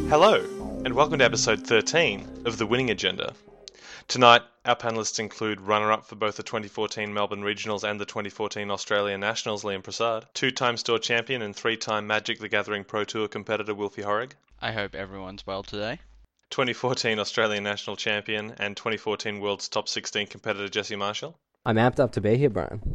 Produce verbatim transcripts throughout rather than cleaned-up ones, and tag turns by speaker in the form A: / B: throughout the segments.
A: Hello, and welcome to episode thirteen of The Winning Agenda. Tonight, our panellists include runner-up for both the twenty fourteen Melbourne Regionals and the twenty fourteen Australian Nationals, Liam Prasad, two-time store champion and three-time Magic the Gathering Pro Tour competitor, Wilfie Horrig,
B: I hope everyone's well today.
A: twenty fourteen Australian National champion and twenty fourteen World's Top sixteen competitor, Jesse Marshall.
C: I'm amped up to be here, Brian.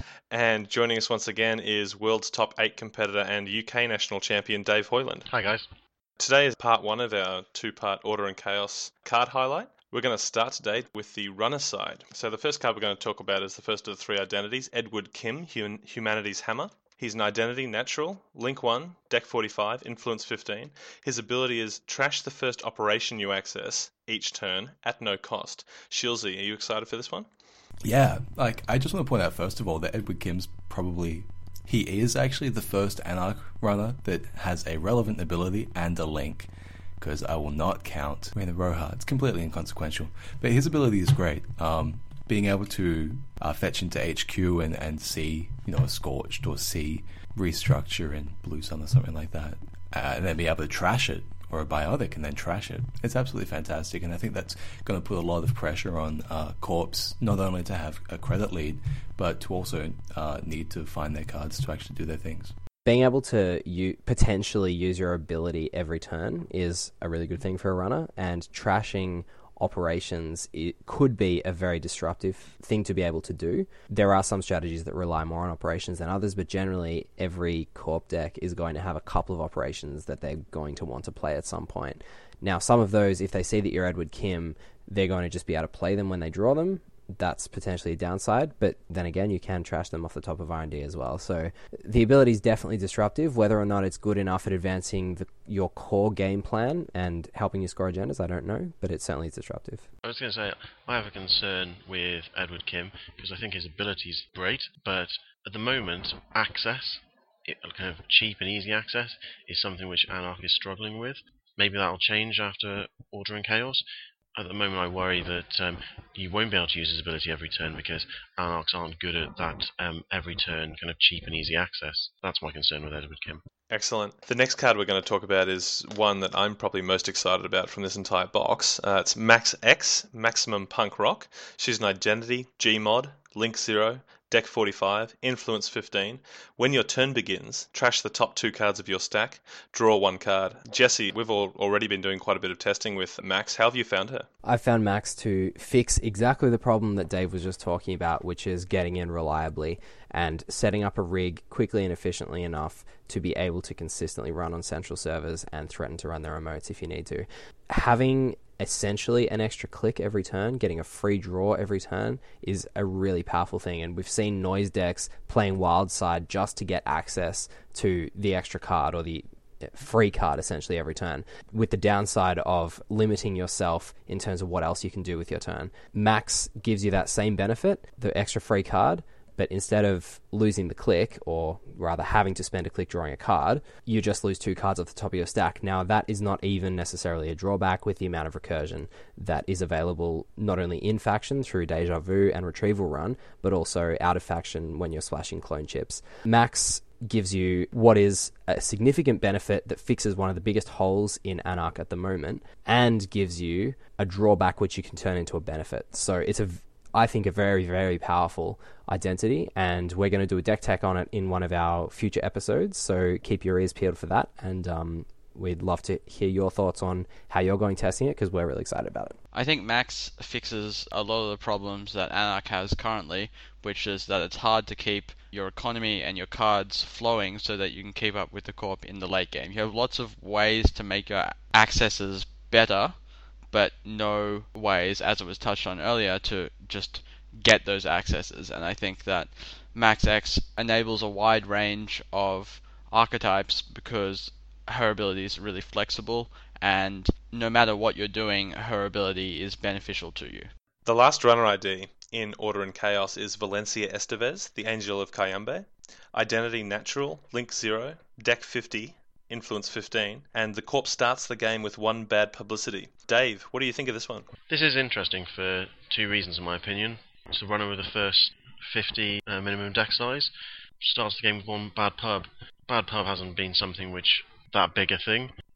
A: And joining us once again is World's Top eight competitor and U K National champion, Dave Hoyland.
D: Hi guys.
A: Today is part one of our two-part Order and Chaos card highlight. We're going to start today with the runner side. So the first card we're going to talk about is the first of the three identities, Edward Kim, Hum- Humanity's Hammer. He's an identity, natural, link one, deck forty-five, influence fifteen. His ability is trash the first operation you access each turn at no cost. Shilzy, are you excited for this one?
E: Yeah, like, I just want to point out, first of all, that Edward Kim's probably, he is actually the first Anarch runner that has a relevant ability and a link, because I will not count Raina Roja. It's completely inconsequential. But his ability is great. Um, being able to uh, fetch into H Q and, and see, you know, a Scorched or see Restructure in Blue Sun or something like that, uh, and then be able to trash it, or a Biotic and then trash it. It's absolutely fantastic, and I think that's going to put a lot of pressure on uh, Corps, not only to have a credit lead, but to also uh, need to find their cards to actually do their things.
C: Being able to u- potentially use your ability every turn is a really good thing for a runner, and trashing operations it could be a very disruptive thing to be able to do. There are some strategies that rely more on operations than others, but generally every Corp deck is going to have a couple of operations that they're going to want to play at some point. Now, some of those, if they see that you're Edward Kim, they're going to just be able to play them when they draw them. That's potentially a downside, but then again, you can trash them off the top of R and D as well. So the ability is definitely disruptive. Whether or not it's good enough at advancing the, your core game plan and helping you score agendas, I don't know, but it certainly is disruptive.
D: I was going to say, I have a concern with Edward Kim, because I think his ability is great, but at the moment, access, it, kind of cheap and easy access, is something which Anarch is struggling with. Maybe that'll change after Order and Chaos. At the moment, I worry that um, you won't be able to use his ability every turn because Anarchs aren't good at that um, every turn kind of cheap and easy access. That's my concern with Edward Kim.
A: Excellent. The next card we're going to talk about is one that I'm probably most excited about from this entire box. Uh, it's Max X, Maximum Punk Rock. She's an identity, Gmod, Link zero, deck forty-five, influence fifteen. When your turn begins, trash the top two cards of your stack, draw one card. Jesse, we've all already been doing quite a bit of testing with Max. How have you found her?
C: I found Max to fix exactly the problem that Dave was just talking about, which is getting in reliably and setting up a rig quickly and efficiently enough to be able to consistently run on central servers and threaten to run their remotes if you need to. Having essentially an extra click every turn, getting a free draw every turn, is a really powerful thing, and we've seen noise decks playing wild side just to get access to the extra card or the free card essentially every turn, with the downside of limiting yourself in terms of what else you can do with your turn. Max gives you that same benefit, the extra free card, but instead of losing the click, or rather having to spend a click drawing a card, you just lose two cards off the top of your stack. Now, that is not even necessarily a drawback with the amount of recursion that is available not only in faction through Deja Vu and Retrieval Run, but also out of faction when you're splashing clone chips. Max gives you what is a significant benefit that fixes one of the biggest holes in Anarch at the moment, and gives you a drawback which you can turn into a benefit. So it's a I think a very, very powerful identity, and we're going to do a deck tech on it in one of our future episodes, so keep your ears peeled for that, and um, we'd love to hear your thoughts on how you're going testing it, because we're really excited about it.
B: I think Max fixes a lot of the problems that Anarch has currently, which is that it's hard to keep your economy and your cards flowing so that you can keep up with the Corp in the late game. You have lots of ways to make your accesses better, but no ways, as it was touched on earlier, to just get those accesses. And I think that Max X enables a wide range of archetypes because her ability is really flexible, and no matter what you're doing, her ability is beneficial to you.
A: The last runner I D in Order and Chaos is Valencia Estevez, the Angel of Cayambe. Identity natural, Link zero, deck fifty, influence fifteen, and the Corp starts the game with one bad publicity. Dave, what do you think of this one?
D: This is interesting for two reasons, in my opinion. It's a runner with the first fifty uh, minimum deck size. Starts the game with one bad pub. Bad pub hasn't been something which that big a thing.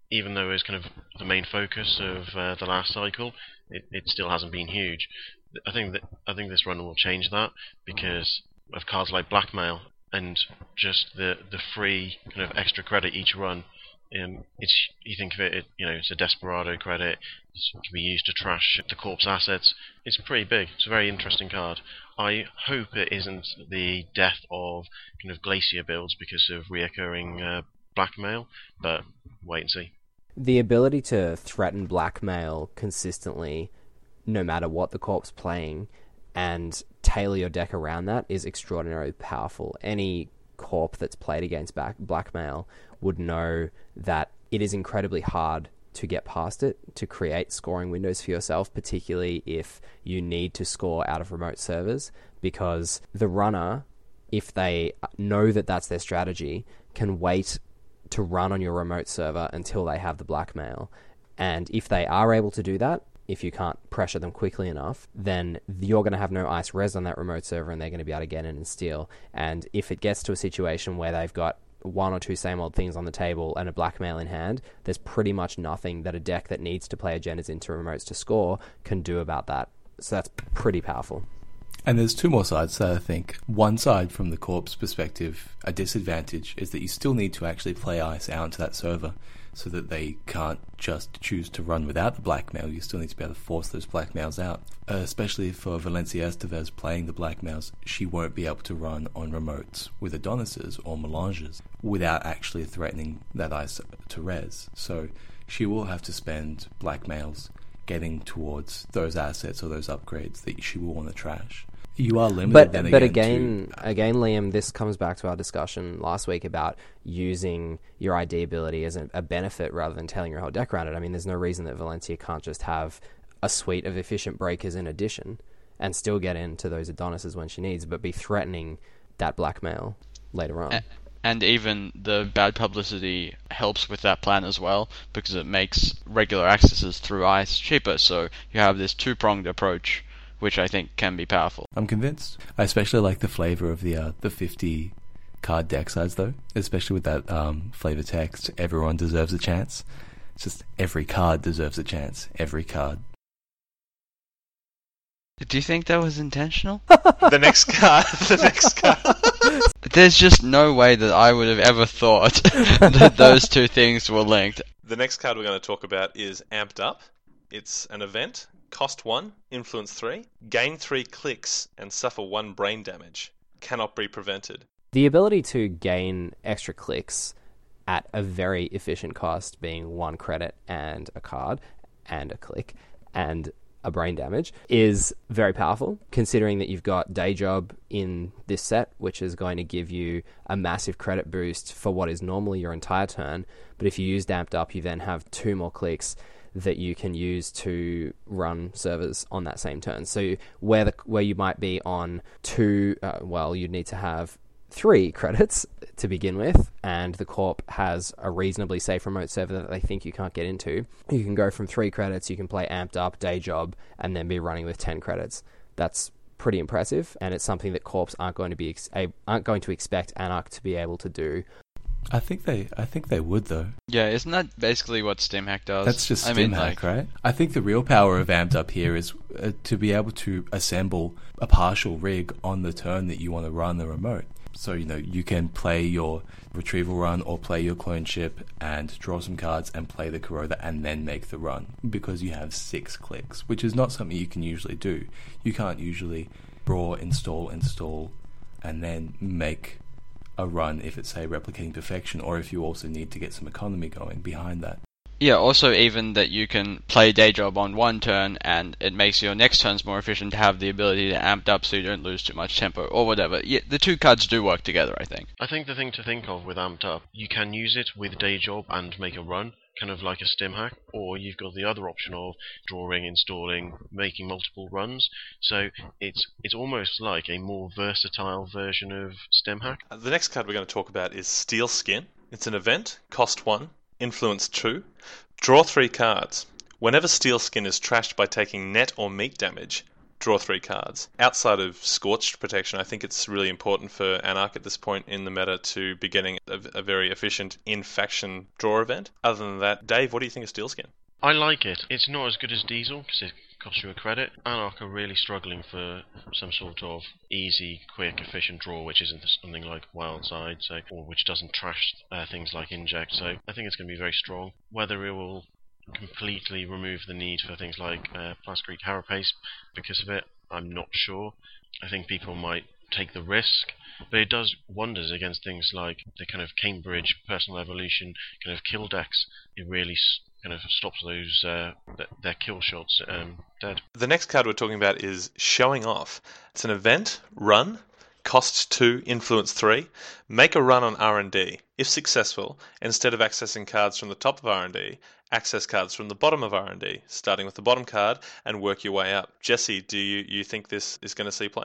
D: even though it was kind of the main focus of uh, the last cycle, it, it still hasn't been huge. I think that I think this run will change that because of cards like Blackmail and just the the free kind of extra credit each run. Um, it's you think of it, it, you know, it's a Desperado credit. It can be used to trash the corpse assets. It's pretty big. It's a very interesting card. I hope it isn't the death of kind of Glacier builds because of reoccurring uh, Blackmail, but wait and see.
C: The ability to threaten Blackmail consistently, no matter what the corp's playing, and tailor your deck around that is extraordinarily powerful. Any corp that's played against back Blackmail would know that it is incredibly hard to get past it, to create scoring windows for yourself, particularly if you need to score out of remote servers, because the runner, if they know that that's their strategy, can wait to run on your remote server until they have the Blackmail. And if they are able to do that, if you can't pressure them quickly enough, then you're going to have no ice res on that remote server and they're going to be able to get in and steal. And if it gets to a situation where they've got one or two same old things on the table and a Blackmail in hand, there's pretty much nothing that a deck that needs to play agendas into remotes to score can do about that. So that's pretty powerful.
E: And there's two more sides that I think. One side, from the corp's perspective, a disadvantage is that you still need to actually play ice out into that server so that they can't just choose to run without the Blackmail. You still need to be able to force those Blackmails out. Uh, especially for Valencia Estevez playing the Blackmails, she won't be able to run on remotes with Adonises or Melanges without actually threatening that ice to res. So she will have to spend Blackmails getting towards those assets or those upgrades that she will want to trash. You are limited.
C: But
E: then
C: but
E: again,
C: again,
E: to,
C: again, Liam, this comes back to our discussion last week about using your I D ability as a, a benefit rather than tailing your whole deck around it. I mean, there's no reason that Valencia can't just have a suite of efficient breakers in addition and still get into those Adonises when she needs, but be threatening that Blackmail later on.
B: A- And even the bad publicity helps with that plan as well, because it makes regular accesses through ice cheaper. So you have this two-pronged approach, which I think can be powerful.
E: I'm convinced. I especially like the flavor of the uh, the fifty card deck size, though, especially with that um, flavor text. Everyone deserves a chance. It's just every card deserves a chance. Every card.
B: Do you think that was intentional?
A: The next card. The next card.
B: There's just no way that I would have ever thought that those two things were linked.
A: The next card we're going to talk about is Amped Up. It's an event. Cost one, influence three, gain three clicks, and suffer one brain damage. Cannot be prevented.
C: The ability to gain extra clicks at a very efficient cost, being one credit and a card, and a click, and a brain damage, is very powerful, considering that you've got Day Job in this set, which is going to give you a massive credit boost for what is normally your entire turn. But if you use Amped Up, you then have two more clicks that you can use to run servers on that same turn. So where the where you might be on two, uh, well, you'd need to have three credits to begin with, and the Corp has a reasonably safe remote server that they think you can't get into. You can go from three credits, you can play Amped Up, Day Job, and then be running with ten credits. That's pretty impressive, and it's something that Corps aren't going to be ex- aren't going to expect Anarch to be able to do.
E: I think they, I think they would though.
B: Yeah, isn't that basically what StimHack does?
E: That's just
B: I
E: StimHack,
B: mean, like,
E: right? I think the real power of Amped Up here is uh, to be able to assemble a partial rig on the turn that you want to run the remote. So, you know, you can play your retrieval run or play your clone ship and draw some cards and play the Kuroda and then make the run because you have six clicks, which is not something you can usually do. You can't usually draw, install, install, and then make a run if it's, say, Replicating Perfection, or if you also need to get some economy going behind that.
B: yeah, also even that you can play Day Job on one turn and it makes your next turns more efficient to have the ability to Amped Up so you don't lose too much tempo or whatever. Yeah, the two cards do work together, I think.
D: I think the thing to think of with Amped Up, you can use it with Day Job and make a run, kind of like a StimHack, or you've got the other option of drawing, installing, making multiple runs. So it's it's almost like a more versatile version of StimHack.
A: Uh, The next card we're going to talk about is Steel Skin. It's an event, cost one, influence two, draw three cards. Whenever Steel Skin is trashed by taking net or meat damage, draw three cards. Outside of Scorched protection, I think it's really important for Anarch at this point in the meta to be getting a, a very efficient in-faction draw event. Other than that, Dave, what do you think of Steelskin?
D: I like it. It's not as good as Diesel, because it costs you a credit. Anarch are really struggling for some sort of easy, quick, efficient draw, which isn't something like Wildside, so, or which doesn't trash uh, things like Inject, so I think it's going to be very strong. Whether it will completely remove the need for things like uh, Plascreek Carapace because of it, I'm not sure. I think people might take the risk, but it does wonders against things like the kind of Cambridge Personal Evolution kind of kill decks. It really s- kind of stops those uh, th- their kill shots um, dead.
A: The next card we're talking about is Showing Off. It's an event, run, cost two, influence three, make a run on R and D. If successful, instead of accessing cards from the top of R and D, access cards from the bottom of R and D, starting with the bottom card and work your way up. Jesse, do you, you think this is going to see play?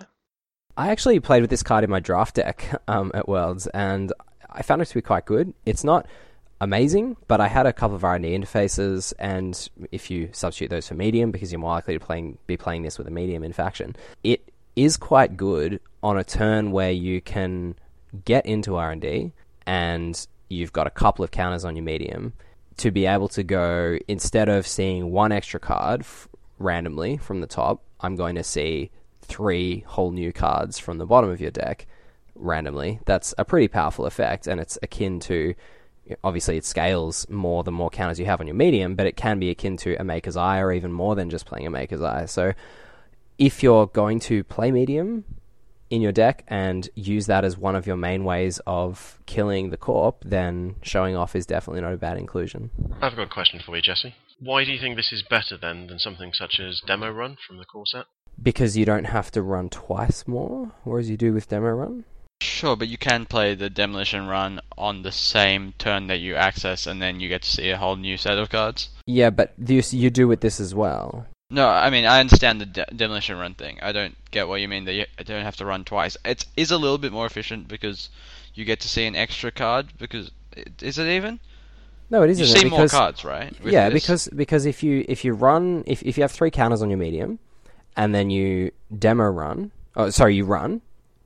C: I actually played with this card in my draft deck um, at Worlds, and I found it to be quite good. It's not amazing, but I had a couple of R and D interfaces, and if you substitute those for medium, because you're more likely to playing, be playing this with a medium in faction, it is quite good on a turn where you can get into R and D, and you've got a couple of counters on your medium, to be able to go, instead of seeing one extra card f- randomly from the top, I'm going to see three whole new cards from the bottom of your deck randomly. That's a pretty powerful effect, and it's akin to, obviously it scales more the more counters you have on your medium, but it can be akin to a Maker's Eye, or even more than just playing a Maker's Eye. So if you're going to play medium in your deck and use that as one of your main ways of killing the corp, then Showing Off is definitely not a bad inclusion.
D: I've got a question for you, Jesse. Why do you think this is better then than something such as Demo Run from the core set?
C: Because you don't have to run twice more, whereas you do with Demo Run?
B: Sure, but you can play the Demolition Run on the same turn that you access, and then you get to see a whole new set of cards.
C: Yeah, but this, you do with this as well.
B: No, I mean, I understand the de- Demolition Run thing. I don't get what you mean that you don't have to run twice. It is a little bit more efficient because you get to see an extra card, because... Is it even?
C: No, it isn't.
B: You see
C: because,
B: more cards, right?
C: Yeah,
B: this?
C: because because if you if you run... If, if you have three counters on your medium, and then you Demo Run... Oh, sorry, you run...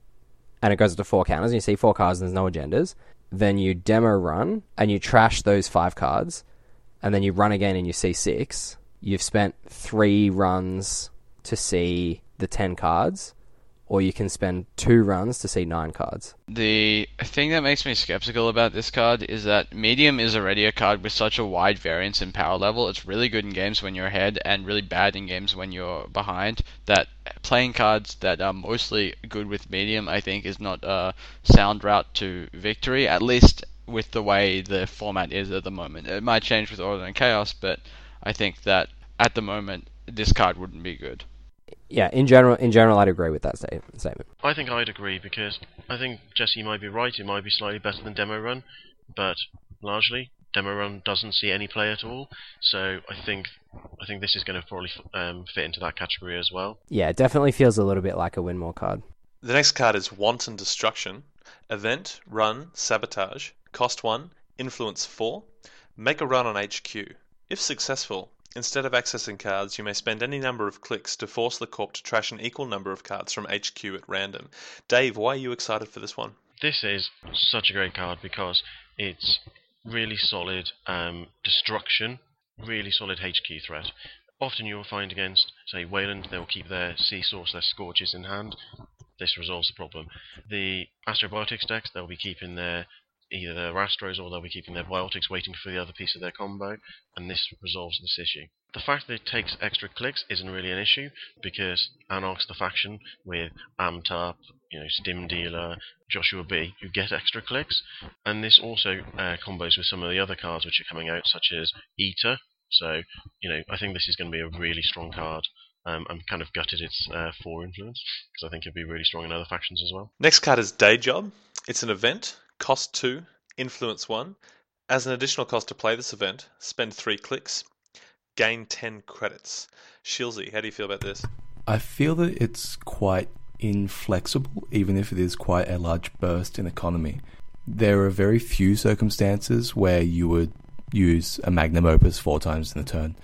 C: and it goes up to four counters, and you see four cards and there's no agendas, then you Demo Run, and you trash those five cards, and then you run again and you see six, you've spent three runs to see the ten cards, or you can spend two runs to see nine cards.
B: The thing that makes me skeptical about this card is that Medium is already a card with such a wide variance in power level. It's really good in games when you're ahead and really bad in games when you're behind, that playing cards that are mostly good with Medium, I think, is not a sound route to victory, at least with the way the format is at the moment. It might change with Order and Chaos, but I think that at the moment, this card wouldn't be good.
C: Yeah, in general, in general, I'd agree with that sta- statement.
D: I think I'd agree, because I think Jesse might be right. It might be slightly better than Demo Run, but largely Demo Run doesn't see any play at all. So I think I think this is going to probably um, fit into that category as well.
C: Yeah, it definitely feels a little bit like a win more card.
A: The next card is Wanton Destruction. Event, run, sabotage, cost one, influence four, make a run on H Q. If successful, instead of accessing cards, you may spend any number of clicks to force the corp to trash an equal number of cards from H Q at random. Dave, why are you excited for this one?
D: This is such a great card because it's really solid um, destruction, really solid H Q threat. Often you'll find against, say, Wayland, they'll keep their Sea Source, their Scorches in hand. This resolves the problem. The Astrobiotics decks, they'll be keeping their either their Astros or they'll be keeping their Biotics waiting for the other piece of their combo, and this resolves this issue. The fact that it takes extra clicks isn't really an issue, because Anarch's the faction with Amtap, you know, Stim Dealer, Joshua B, who get extra clicks, and this also uh, combos with some of the other cards which are coming out, such as Eater. So, you know, I think this is going to be a really strong card. Um, I'm kind of gutted it's uh, four influence, because I think it'd be really strong in other factions as well.
A: Next card is Day Job. It's an event, cost two, influence one. As an additional cost to play this event, spend three clicks, gain ten credits. Shilzy, how do you feel about this?
E: I feel that it's quite inflexible, even if it is quite a large burst in economy. There are very few circumstances where you would use a magnum opus four times in a turn.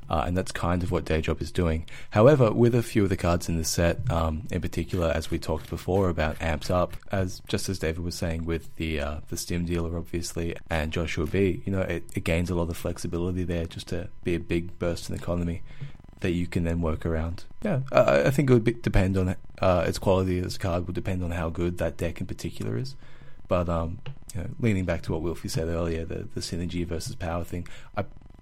E: Uh, and that's kind of what Daydrop is doing. However, with a few of the cards in the set, um, in particular, as we talked before about Amped Up, as just as David was saying with the uh, the Stim Dealer, obviously, and Joshua B, you know, it, it gains a lot of flexibility there just to be a big burst in economy that you can then work around. Yeah, uh, I think it would be, depend on uh, its quality as a card would depend on how good that deck in particular is. But um, you know, leaning back to what Wilfie said earlier, the, the synergy versus power thing, I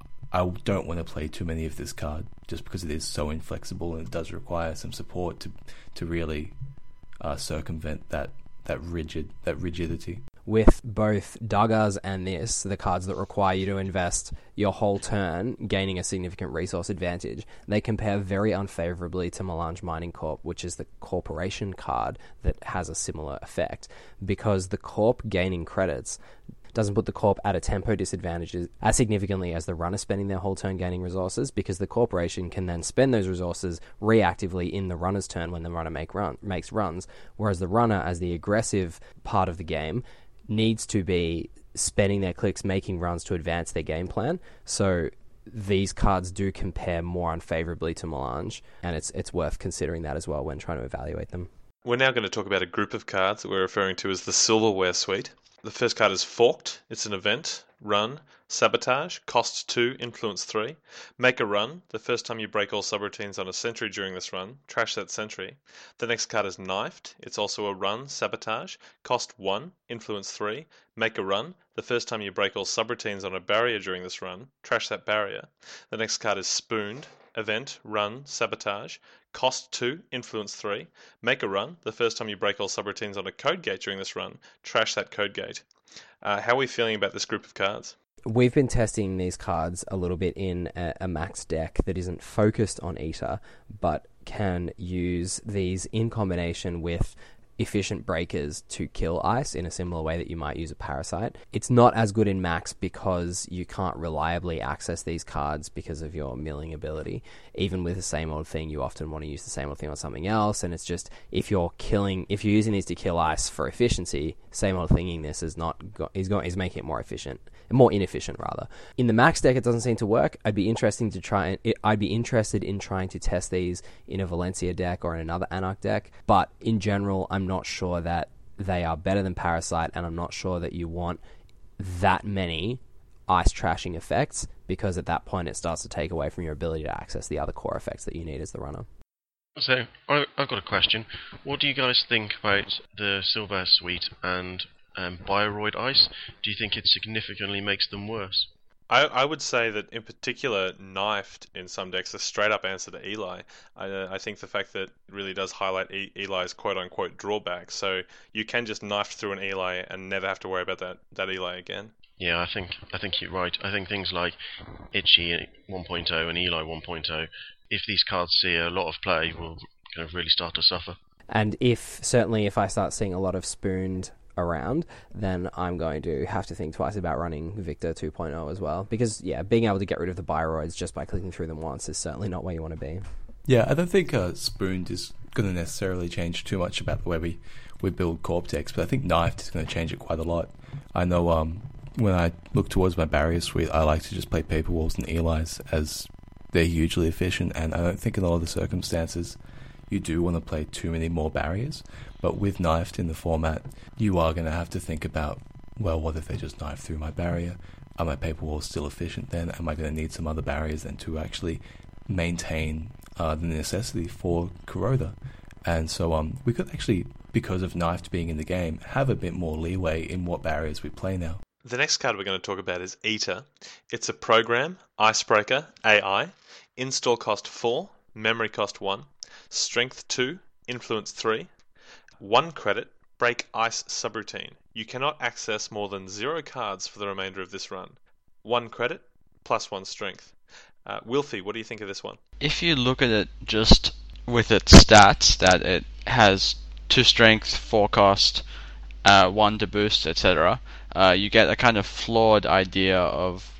E: I don't want to play too many of this card just because it is so inflexible and it does require some support to to really uh, circumvent that that rigid that rigidity.
C: With both Daggers and this, the cards that require you to invest your whole turn, gaining a significant resource advantage, they compare very unfavorably to Melange Mining Corp, which is the corporation card that has a similar effect, because the corp gaining credits doesn't put the corp at a tempo disadvantage as significantly as the runner spending their whole turn gaining resources, because the corporation can then spend those resources reactively in the runner's turn when the runner make run, makes runs, whereas the runner, as the aggressive part of the game, needs to be spending their clicks making runs to advance their game plan. So these cards do compare more unfavorably to Melange, and it's it's worth considering that as well when trying to evaluate them.
A: We're now going to talk about a group of cards that we're referring to as the Silverware Suite. The first card is Forked. It's an event. Run. Sabotage. Cost two. Influence three. Make a run. The first time you break all subroutines on a sentry during this run, trash that sentry. The next card is Knifed. It's also a run. Sabotage. Cost one. Influence three. Make a run. The first time you break all subroutines on a barrier during this run, trash that barrier. The next card is Spooned. Event. Run. Sabotage. Cost two, influence three. Make a run. The first time you break all subroutines on a code gate during this run, trash that code gate. Uh, how are we feeling about this group of cards?
C: We've been testing these cards a little bit in a, a max deck that isn't focused on Eater, but can use these in combination with efficient breakers to kill ice in a similar way that you might use a parasite. It's not as good in max because you can't reliably access these cards because of your milling ability. Even with the same old thing, you often want to use the same old thing on something else, and it's just, if you're killing, if you're using these to kill ice for efficiency, same old thinging this is not, go, is going, is making it more efficient, more inefficient rather. In the max deck, it doesn't seem to work. I'd be interesting to try, it, I'd be interested in trying to test these in a Valencia deck or in another Anarch deck, but in general, I'm not sure that they are better than Parasite, and I'm not sure that you want that many ice trashing effects, because at that point it starts to take away from your ability to access the other core effects that you need as the runner.
D: So, I, I've got a question. What do you guys think about the Silver Suite and um, Bioroid Ice? Do you think it significantly makes them worse?
A: I, I would say that in particular, Knifed in some decks is a straight up answer to Eli. I, uh, I think the fact that it really does highlight e- Eli's quote unquote drawback, so you can just knife through an Eli and never have to worry about that, that Eli again.
D: Yeah, I think I think you're right. I think things like Itchy one point oh and Eli one point oh, if these cards see a lot of play, will kind of really start to suffer.
C: And if, certainly if I start seeing a lot of Spooned around, then I'm going to have to think twice about running Victor two point oh as well, because yeah, being able to get rid of the Bioroids just by clicking through them once is certainly not where you want to be.
E: Yeah, I don't think uh, Spooned is going to necessarily change too much about the way we, we build Corp decks, but I think Knifed is going to change it quite a lot. I know um, when I look towards my barrier suite, I like to just play Paper Walls and Eli's, as they're hugely efficient, and I don't think in a lot of the circumstances you do want to play too many more barriers. But with Knifed in the format, you are going to have to think about, well, what if they just knife through my barrier? Are my Paper Walls still efficient then? Am I going to need some other barriers then to actually maintain uh, the necessity for Corroder? And so um, we could actually, because of Knifed being in the game, have a bit more leeway in what barriers we play now.
A: The next card we're going to talk about is Eater. It's a program, Icebreaker, A I, install cost four, memory cost one, strength two, influence three, one credit, break ice subroutine. You cannot access more than zero cards for the remainder of this run. One credit, plus one strength. Uh, Wilfie, what do you think of this one?
B: If you look at it just with its stats, that it has two strength, four cost, uh, one to boost, et cetera, uh, you get a kind of flawed idea of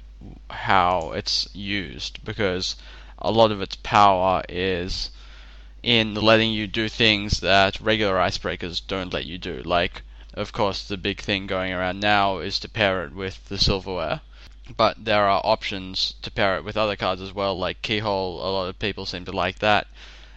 B: how it's used, because a lot of its power is in letting you do things that regular icebreakers don't let you do. Like, of course, the big thing going around now is to pair it with the silverware. but there are options to pair it with other cards as well, like Keyhole. A lot of people seem to like that,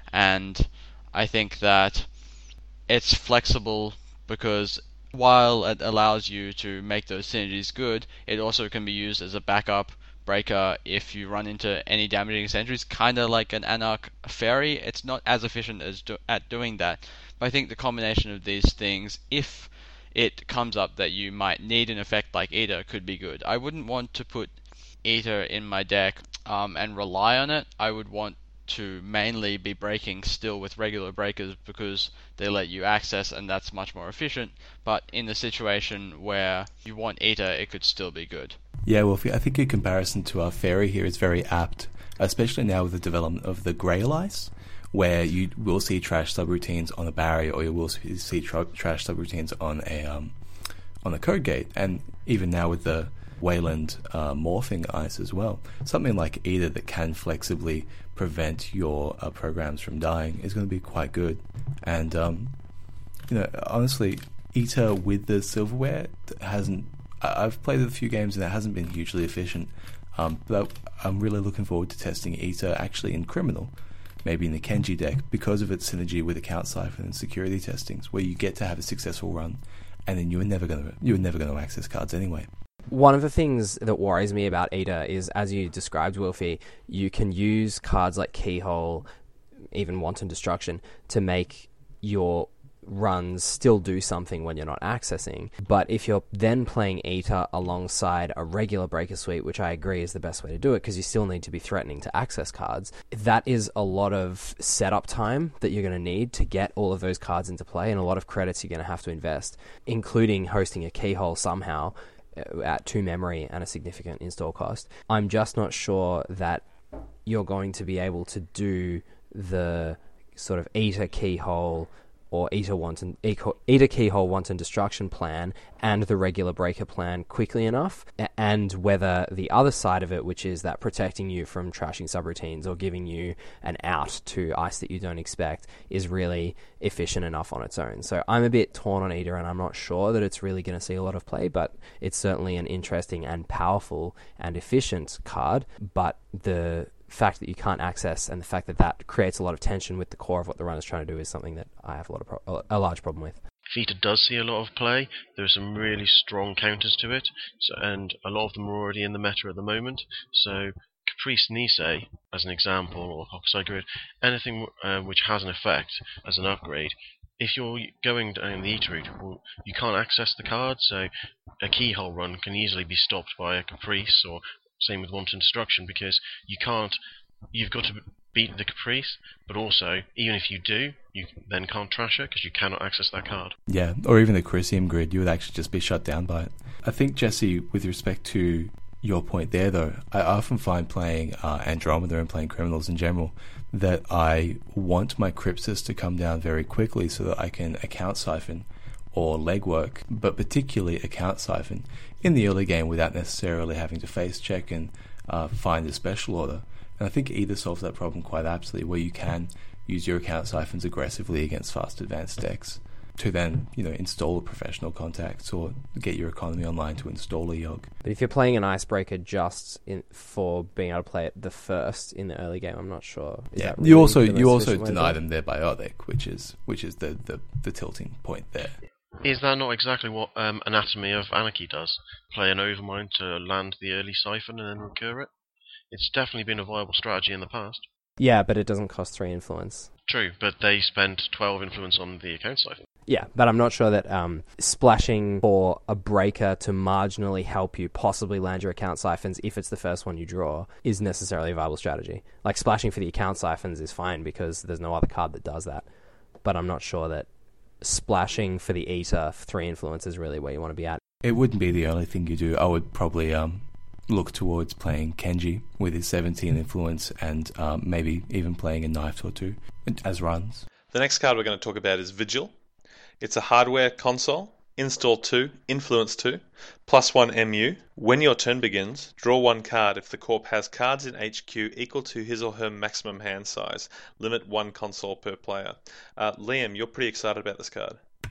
B: and I think that it's flexible because while it allows you to make those synergies good, it also can be used as a backup breaker if you run into any damaging sentries, kind of like an Anarch Fairy. It's not as efficient as do- at doing that, but I think the combination of these things, if it comes up that you might need an effect like Eater, could be good. I wouldn't want to put Eater in my deck um, and rely on it. I would want to mainly be breaking still with regular breakers because they let you access and that's much more efficient, but in the situation where you want Eater, it could still be good.
E: Yeah, well, I think your comparison to our Fairy here is very apt, especially now with the development of the Grail Ice, where you will see trash subroutines on a barrier, or you will see tra- trash subroutines on a um, on a code gate, and even now with the Wayland uh, morphing ice as well. Something like Eater that can flexibly prevent your uh, programs from dying is going to be quite good. And um, you know, honestly, Eater with the silverware hasn't. I've played a few games and it hasn't been hugely efficient. Um, but I'm really looking forward to testing Eater actually in Criminal, maybe in the Kenji deck, because of its synergy with Account Siphon and security testings, where you get to have a successful run, and then you're never gonna you're never gonna access cards anyway.
C: One of the things that worries me about Eater is, as you described, Wilfie, you can use cards like Keyhole, even Wanton Destruction, to make your runs still do something when you're not accessing. But if you're then playing Eater alongside a regular Breaker Suite, which I agree is the best way to do it because you still need to be threatening to access cards, that is a lot of setup time that you're going to need to get all of those cards into play, and a lot of credits you're going to have to invest, including hosting a Keyhole somehow at two memory and a significant install cost. I'm just not sure that you're going to be able to do the sort of Eater Keyhole or Eater Wanton, Eater Keyhole Wanton Destruction plan and the regular Breaker plan quickly enough, and whether the other side of it, which is that protecting you from trashing subroutines or giving you an out to ice that you don't expect, is really efficient enough on its own. So I'm a bit torn on Eater, and I'm not sure that it's really going to see a lot of play, but it's certainly an interesting and powerful and efficient card. But the fact that you can't access and the fact that that creates a lot of tension with the core of what the runner's trying to do is something that I have a lot of pro- a large problem with.
D: Eater does see a lot of play. There are some really strong counters to it, so, and a lot of them are already in the meta at the moment. So Caprice Nisei, as an example, or Hokusai Grid, anything uh, which has an effect as an upgrade, if you're going down the Eater route, well, you can't access the card, so a Keyhole run can easily be stopped by a Caprice, or same with Wanton Destruction, because you can't, you've got to beat the Caprice, but also, even if you do, you then can't trash it because you cannot access that card.
E: Yeah, or even the Crucium Grid, you would actually just be shut down by it. I think, Jesse, with respect to your point there, though, I often find playing uh, Andromeda and playing Criminals in general that I want my Crypsis to come down very quickly so that I can Account Siphon or legwork, but particularly Account Siphon in the early game without necessarily having to face check and uh, find a special order. And I think Eater solves that problem quite aptly, where you can use your Account Siphons aggressively against fast advanced decks to then, you know, install a Professional Contacts or get your economy online to install a Yogg.
C: But if you're playing an Icebreaker just in, for being able to play it the first in the early game, I'm not sure. Is
E: yeah,
C: that really
E: you also
C: the most
E: you also
C: efficient way to
E: deny
C: do it?
E: them their biotic, which is which is the, the, the tilting point there.
D: Is that not exactly what um, Anatomy of Anarchy does? Play an Overmind to land the early Siphon and then recur it? It's definitely been a viable strategy in the past.
C: Yeah, but it doesn't cost three influence.
D: True, but they spent twelve influence on the Account Siphon.
C: Yeah, but I'm not sure that um, splashing for a breaker to marginally help you possibly land your Account Siphons if it's the first one you draw is necessarily a viable strategy. Like, splashing for the Account Siphons is fine because there's no other card that does that. But I'm not sure that splashing for the Eater for three influence is really where you want to be at.
E: It wouldn't be the only thing you do. I would probably um, look towards playing Kenji with his seventeen influence and um, maybe even playing a Knife or two as runs.
A: The next card we're going to talk about is Vigil. It's a hardware console, install two, influence two, plus one M U. When your turn begins, draw one card if the corp has cards in H Q equal to his or her maximum hand size. Limit one console per player. Uh, Liam, you're pretty excited about this card.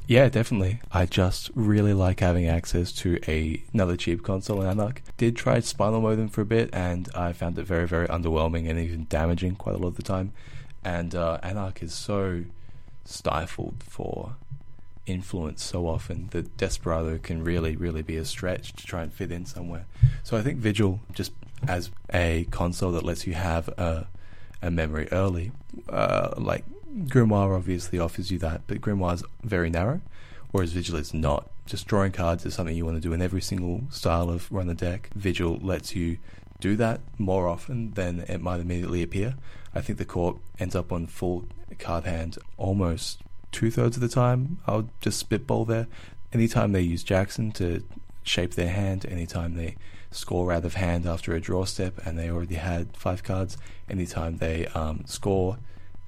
E: Yeah, definitely. I just really like having access to a, another cheap console in Anarch. Did try Spinal Modem for a bit, and I found it very, very underwhelming and even damaging quite a lot of the time. And uh, Anarch is so stifled for influence so often that Desperado can really, really be a stretch to try and fit in somewhere. So I think Vigil, just as a console that lets you have a, a memory early, uh, like Grimoire obviously offers you that, but Grimoire's very narrow, whereas Vigil is not. Just drawing cards is something you want to do in every single style of run a deck. Vigil lets you do that more often than it might immediately appear. I think the Corp ends up on full card hand almost two-thirds of the time. I'll just spitball there. Anytime they use Jackson to shape their hand, anytime they score out of hand after a draw step and they already had five cards, anytime they um, score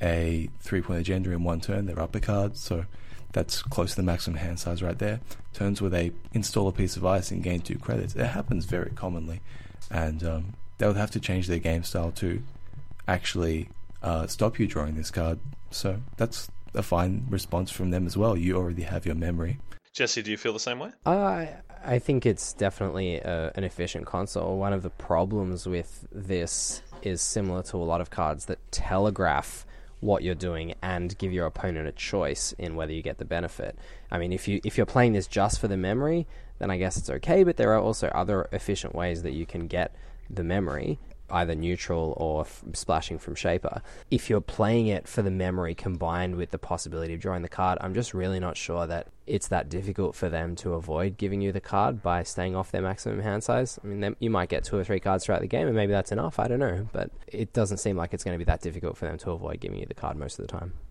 E: a three-point agenda in one turn, they're up a card, so that's close to the maximum hand size right there. Turns where they install a piece of ice and gain two credits. It happens very commonly, and um, they would have to change their game style to actually uh, stop you drawing this card. So that's a fine response from them as well. You already have your memory.
A: Jesse, do you feel the same way?
C: Uh, I think it's definitely uh, an efficient console. One of the problems with this is similar to a lot of cards that telegraph what you're doing and give your opponent a choice in whether you get the benefit. I mean, if you if you're playing this just for the memory, then I guess it's okay, but there are also other efficient ways that you can get the memory, either neutral or f- splashing from Shaper. If you're playing it for the memory combined with the possibility of drawing the card, I'm just really not sure that it's that difficult for them to avoid giving you the card by staying off their maximum hand size. I mean, they, you might get two or three cards throughout the game, and maybe that's enough, I don't know, but it doesn't seem like it's going to be that difficult for them to avoid giving you the card most of the time.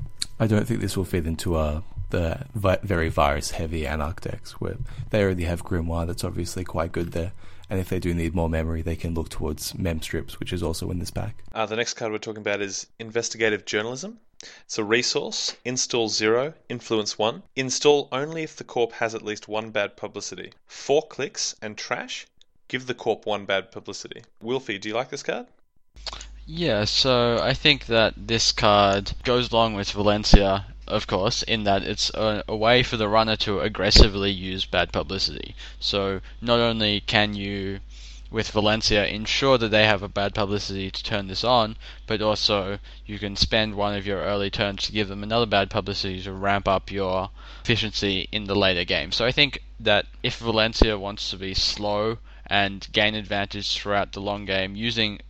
E: I don't think this will fit into uh, the vi- very virus-heavy Anarch decks, where they already have Grimoire that's obviously quite good there. And if they do need more memory, they can look towards Mem Strips, which is also in this pack.
A: Uh, the next card we're talking about is Investigative Journalism. It's a resource. Install zero, influence one. Install only if the Corp has at least one bad publicity. Four clicks and trash. Give the Corp one bad publicity. Wilfie, do you like this card?
B: Yeah, so I think that this card goes along with Valencia, of course, in that it's a, a way for the runner to aggressively use bad publicity. So not only can you, with Valencia, ensure that they have a bad publicity to turn this on, but also you can spend one of your early turns to give them another bad publicity to ramp up your efficiency in the later game. So I think that if Valencia wants to be slow and gain advantage throughout the long game using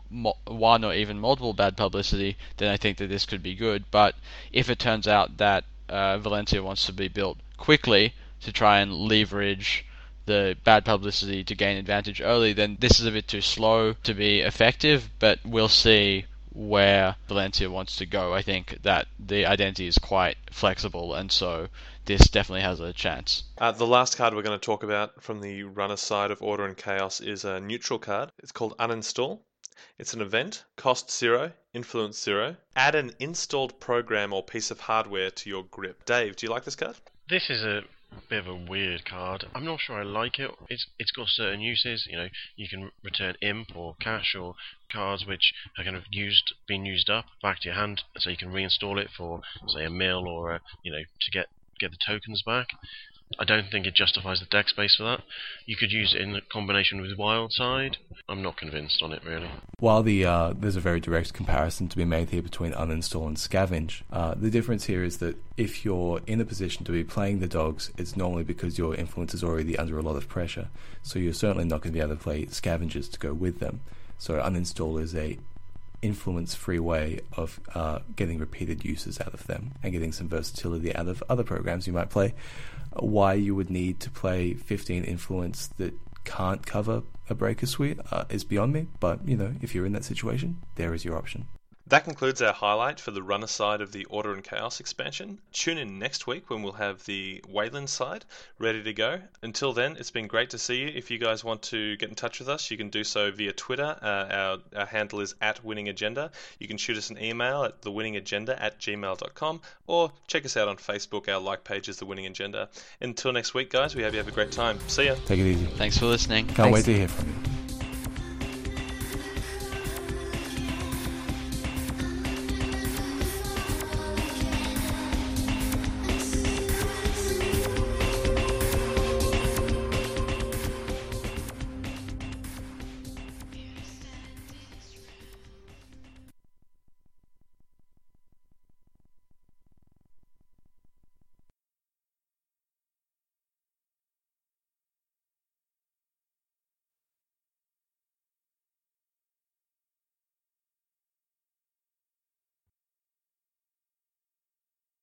B: one or even multiple bad publicity, then I think that this could be good. But if it turns out that uh, Valencia wants to be built quickly to try and leverage the bad publicity to gain advantage early, then this is a bit too slow to be effective, but we'll see where Valencia wants to go. I think that the identity is quite flexible, and so this definitely has a chance.
A: Uh, the last card we're going to talk about from the runner side of Order and Chaos is a neutral card. It's called Uninstall. It's an event, cost zero, influence zero. Add an installed program or piece of hardware to your grip. Dave, do you like this card?
D: This is a bit of a weird card. I'm not sure I like it. It's It's got certain uses. You know, you can return imp or cash or cards which are kind of used, been used up back to your hand, so you can reinstall it for, say, a mill or a, you know, to get get the tokens back. I don't think it justifies the deck space for that. You could use it in combination with Wildside. I'm not convinced on it, really.
E: While the uh, there's a very direct comparison to be made here between Uninstall and Scavenge, uh, the difference here is that if you're in a position to be playing the dogs, it's normally because your influence is already under a lot of pressure. So you're certainly not going to be able to play Scavengers to go with them. So Uninstall is a influence-free way of uh, getting repeated uses out of them and getting some versatility out of other programs you might play. Why you would need to play fifteen influence that can't cover a breaker suite uh, is beyond me, but you know, if you're in that situation, there is your option.
A: That concludes our highlight for the runner side of the Order and Chaos expansion. Tune in next week when we'll have the Wayland side ready to go. Until then, it's been great to see you. If you guys want to get in touch with us, you can do so via Twitter. Uh, our, our handle is at Winning Agenda. You can shoot us an email at thewinningagenda at gmail dot com, or check us out on Facebook. Our like page is The Winning Agenda. Until next week, guys, we hope you have a great time. See ya.
E: Take it easy.
B: Thanks for listening.
E: Can't
C: Thanks.
E: wait to hear from you.